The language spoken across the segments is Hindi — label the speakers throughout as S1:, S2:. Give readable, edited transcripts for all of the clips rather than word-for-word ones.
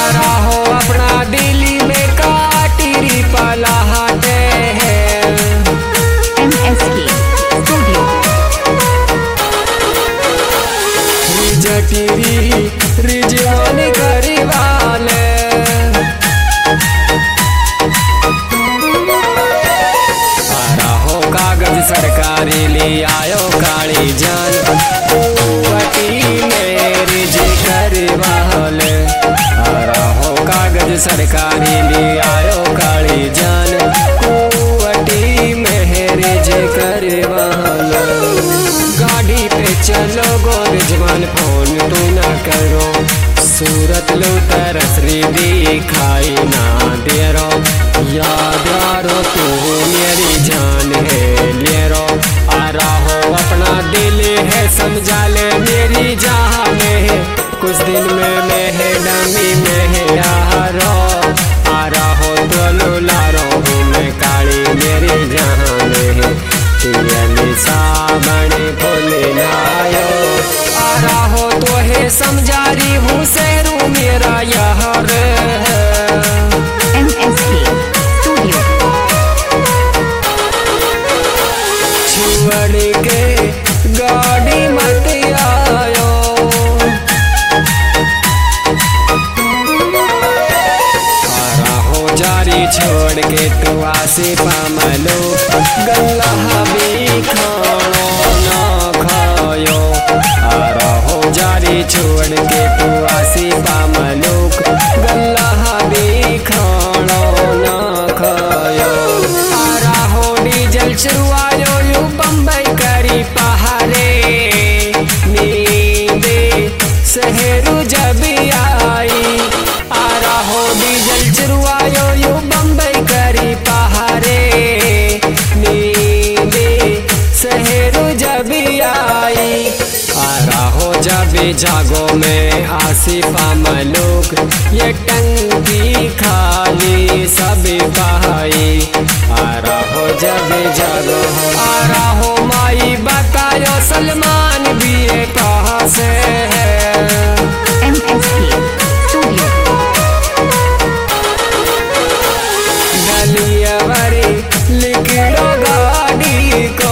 S1: रहो अपना दिल्ली में काटीरी पलाहटे हैं
S2: MSK स्टूडियो।
S1: रिजटीरी रिजवान करीवाले कागज सरकारी ले आयो काली जान कुवटी मेरी जी करवाल रहो कागज सरकारी ले आयो काली जान कुवटी मेरी जी करवाल गाड़ी पे चलो गोरजवान फोन तू ना करो सूरत लो तरसरी दिखाई ना दे रो याद आरो तू मेरी जान है ले रो आ रहो अपना दिल है समझा ले मेरी जान है कुछ दिन में मैं है डमी में है यारो आ रहो तो लुला रो मैं काली मेरी जान है तेरी सामने भोले लायो आ रहो तो है समझा रही हूँ शहरू मेरा यार
S2: MSK स्टूडियो।
S1: छुअड़ के गाड़ी मत आयो जारी छोड़ के तू आसे पामलो गल्ला भी खानो ना खायो रहो जारी छोड़ के तू आसे पामलो गल्ला भी खानो ना खायो रहो डीजल चुआयो यू बम्बई करी पहाड़े नींदे शहरू जब आई रहो डीजल चुरवायो यू बम्बई करी पहाड़े नींदे शहरू जब आई रहो जब जागो में आसिफा मलूक ये टंकी खाली सब बहाई रहो जब जागो रहो माई बतायो सलमान भी कहाँ से है
S2: MSK स्टूडियो।
S1: गलियावरी लिखड़ो गाड़ी को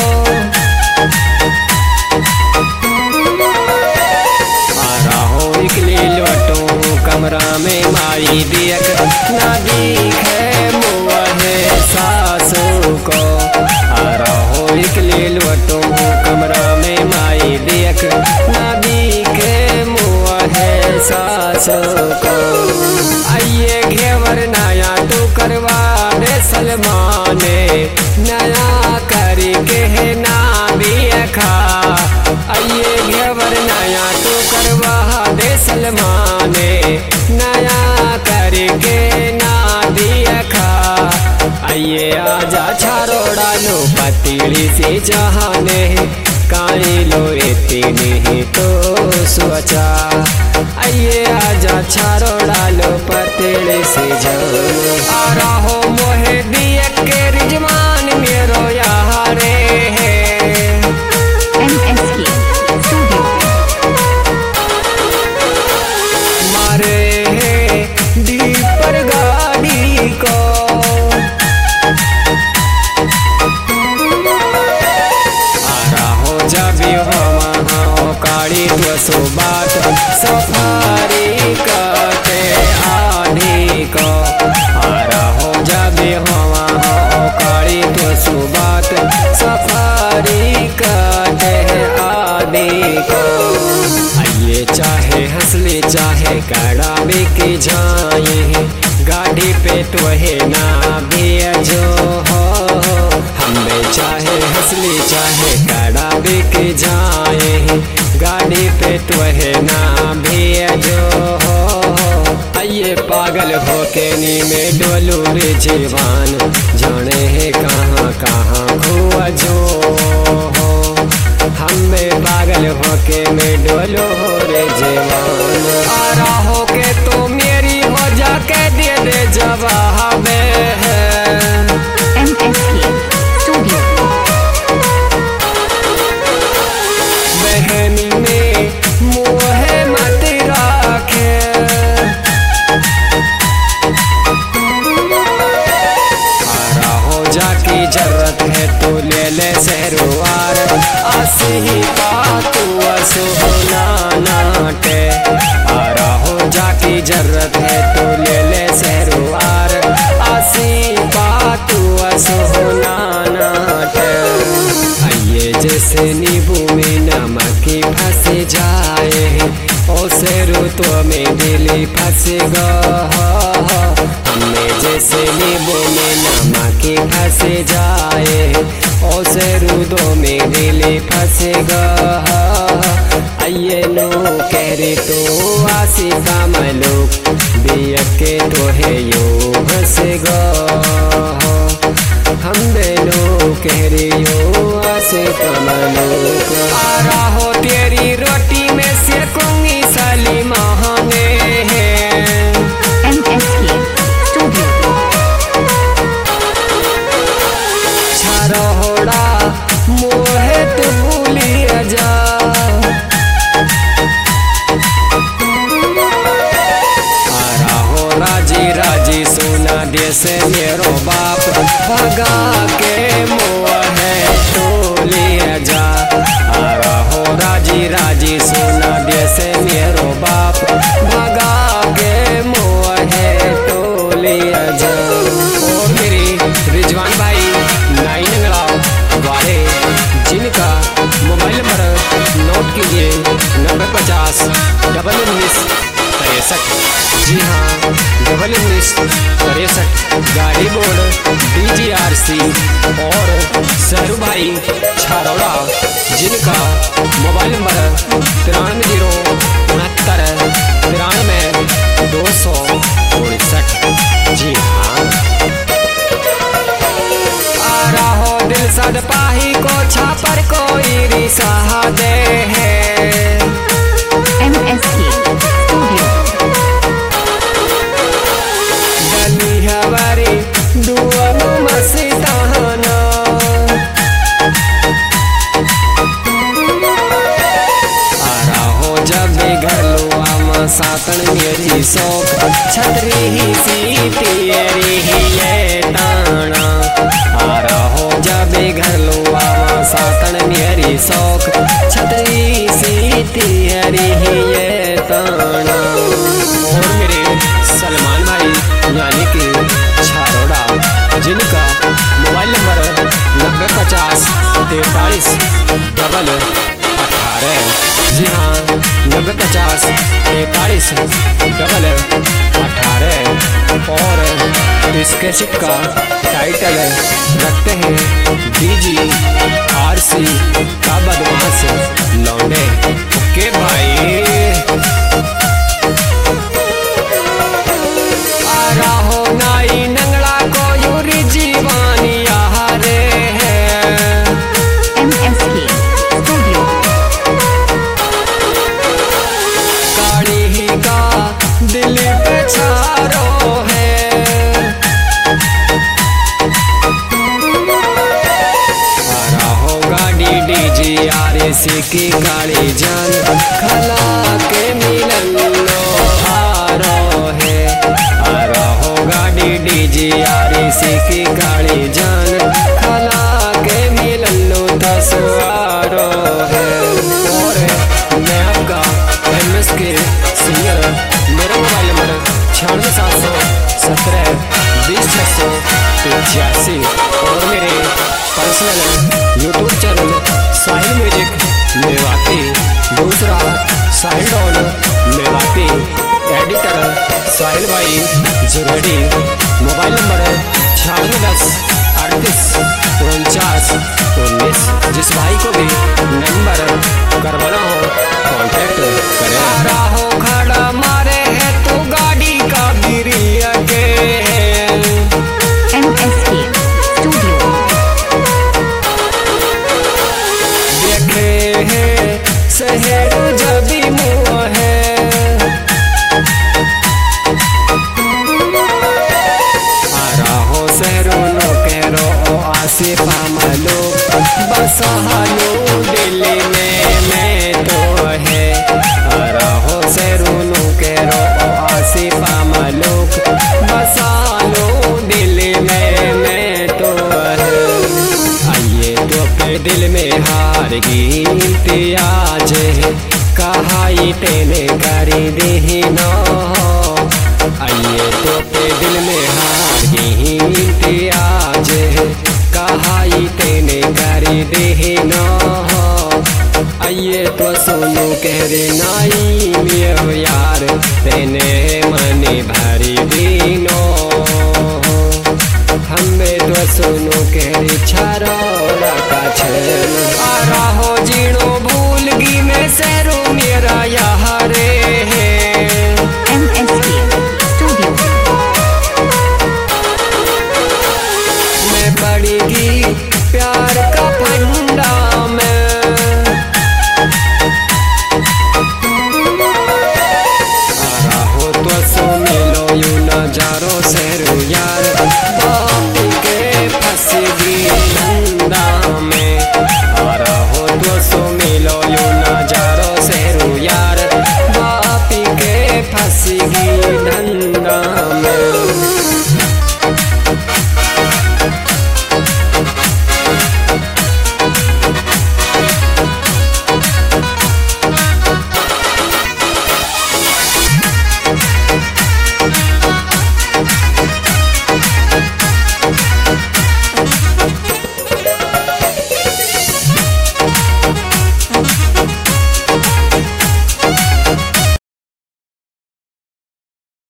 S1: रहो निकली लौटो कमरा में माई देख ना दिखे मुँह सासू को रहो निकली लौटो कमरा में माई देख ना दिखे मुँह सासू को आइए घेवर नया तू करवा दे सलमान नया करके है ना भी खा आइए घेवर नया तू करवा दे सलमान नया करके ना भी खा आइए आजा छारो डालो पतीली से जहाने काई लो इतनी तो सोचा आइए आजा छारो डालो पतेड़े से जाओ आ रहो मोहे दिए के रिजवान मेरो यारे है
S2: MSK स्टूडियो।
S1: मारे है डी पर गाड़ी को आ रहो जब हो काड़ी तो सो बात सफारी करते आधी को आ रहो जब हो काड़ी तो सो बात सफारी करते आधी को आइए चाहे हंसले चाहे कड़ावे के जाए गाड़ी पे तो है ना भेजो हो हमें चाहे हंसले चाहे कड़ावे के जाए गाड़ी पे तो है ना भेजो हो आइए पागल हो के नी में डोलू रे जीवान जाने है कहाँ कहाँ खुआ जो हो हमें पागल हो के में डोलो रे जीवान आ रहो के तो मेरी हो जाके दे दे जवाब
S2: MSK स्टूडियो।
S1: बहनी में मुँह मत राखे आसी पातू सुना नाटे आ रहो जाकी जरूरत है तो ले ले सहरुआर आसी पातू सुना नाटे ये जैसे नींबू में नमक फंस जाए ओ सेरू तो में दिली फंसेगा हमें जैसे नींबू में नमक फंस जाए ओ सेरू दो में दिली फंसेगा आइए नो कह रे तो आसी का मलूक दिया के तो है यो हंसेगा हम दोनों कह रही हो आसे कमलोक आ रहा तेरी रोटी में से कुंगी साली महाने
S2: MSK Studio.
S1: छरोड़ा मोहे तू भूलिया जा आ रहा राजी राजी सोना दे से मेरो बाप भगा के मोहे तो लिया जा आ रहो राजी राजी सोना दे से मेरो बाप भगा के मोहे तो लिया जा ओ मेरी रिजवान भाई नाइन अंगड़ाव वाले जिनका मोबाइल नंबर नोट कीजिए 9050 जी हाँ 1963 गाड़ी बोर्ड DGRC और सरू भाई छारोड़ा जिनका मोबाइल नंबर 9369 जी हाँ आ रहो दिल सद पाही को छापर कोई रिसाहा दे है
S2: MSK Studio.
S1: हवारी दुआनु मसीताना आ रहो जब भी घर लुआ सातन मेरी शौक छतरी ही सी तेरी ही ये ताना आ रहो जब भी घर लुआ सातन मेरी शौक छतरी सी तेरी ही ये ताना और मेरे सलमान भाई यानी कि छारोड़ा जिनका मोबाइल नंबर 9050 43 जी हाँ 9050 43 और इस कैसेट का टाइटल रखते हैं DGRC का बदमाश लौंडे ओके भाई रहो नाई नंगड़ा को यूरी जीवानी यारे
S2: MSK Studio.
S1: काली ही का दिल पे छारो है रहो गाड़ी DGRC की काली जान खला के मिलन लो हारो है DGRC की काली जान खला के मिलन लो तसवारो है और मैं आपका MSK सिंगर मेरा मोबाइल नंबर 96 717 20 और मेरे personal YouTube channel Sahil music Mewati दूसरा साहिल डॉन मेवाती एडिटर साहिल भाई जुरेडी मोबाइल नंबर 96103849 जिस भाई को भी नंबर करवाना हो कांटेक्ट करें रहो खड़ा मारे है तो गाड़ी का बिरिया के
S2: MSK Studio.
S1: देखे हैं शहर जबी मुँह है से पामलो बसहालो दिल में मैं तो है रहो से रोनो के रो आसे पामलो बसालो दिल में मैं तो है आइए तो अपने दिल में हार गई दिल में हार गिनती आज कहाई तेने करी दे न आइए तो सोनू कह रे नाई मियो यार तेने मनी भर